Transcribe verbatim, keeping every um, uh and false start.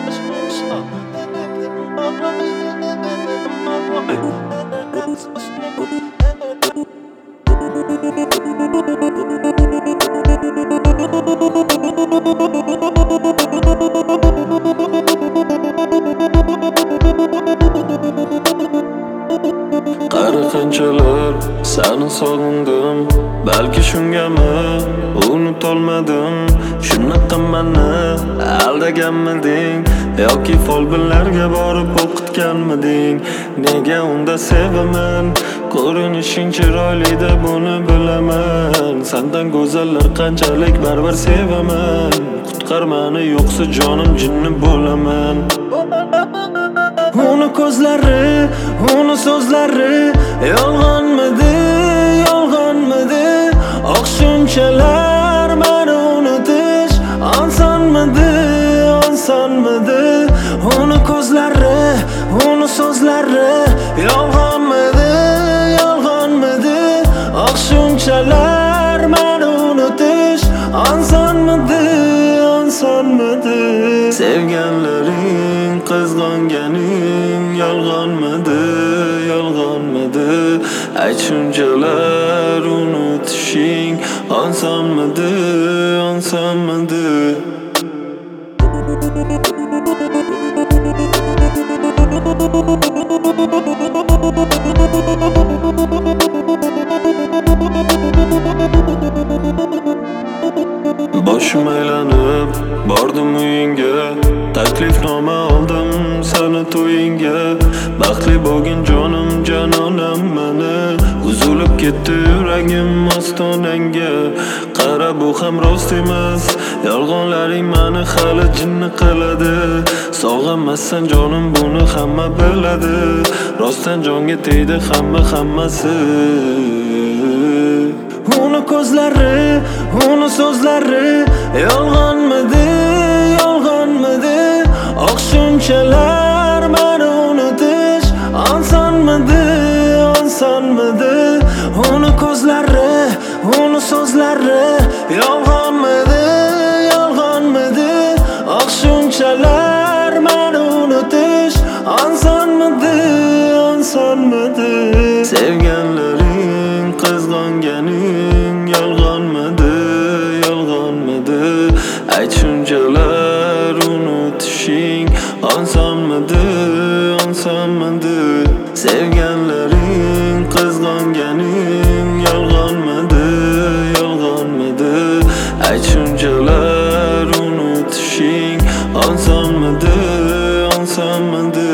Qari qanchalar seni sog'indim, balki shungami unutolmadim. Shunaqa meni aldaganmiding yoki folbinlarga borib o'qitganmiding? Nega unda sevaman, ko'rinishing chiroyli deb buni bilaman. Sendan go'zallar qanchalik baribir sevaman. Qutqar meni, yo'qsa jonim jinni bo'laman. Uni ko'zlari, uni so'zlari yolg'onmidi, yolg'onmidi? Oq shunchalar meni unutish osonmidi, osonmidi? Uni ko'zlari, uni so'zlari yolg'onmidi, yolg'onmidi? Oq shunchalar meni unutish osonmidi, osonmidi? Sevganlaring, qizg'onganing yolg'onmidi, yolg'onmidi? Ayt, shunchalar unutishing osonmidi, osonmidi? Boshim aylanib bordim uyingga, taklifnoma oldim seni to'yingga. Baxtli bo'lgin jonim, janonam meni, uzilib ketdi yuragim ostonangga. Qara, bu ham rost emas, yolg'onlaring meni hali jinni qiladi. Sog'inmassan jonim, buni hamma biladi. Rostdan jonga tegdi hamma hammasi. Uni ko'zlari, uni so'zlari yolg'onmidi, yolg'onmidi? Oq shunchalar meni unutish osonmidi, osonmidi? Uni ko'zlari, uni so'zlari yolg'onmidi, yolg'onmidi? Oq shunchalar meni unutish osonmidi, osonmidi? Sevganlaring, qizg'onganing yolg'onmidi, yolg'onmidi? Ayt, shunchalar unutishing osonmidi, osonmidi? Sevganlaring, qizg'onganing yolg'onmidi, yolg'onmidi? Ayt, shunchalar unutishing osonmidi, osonmidi?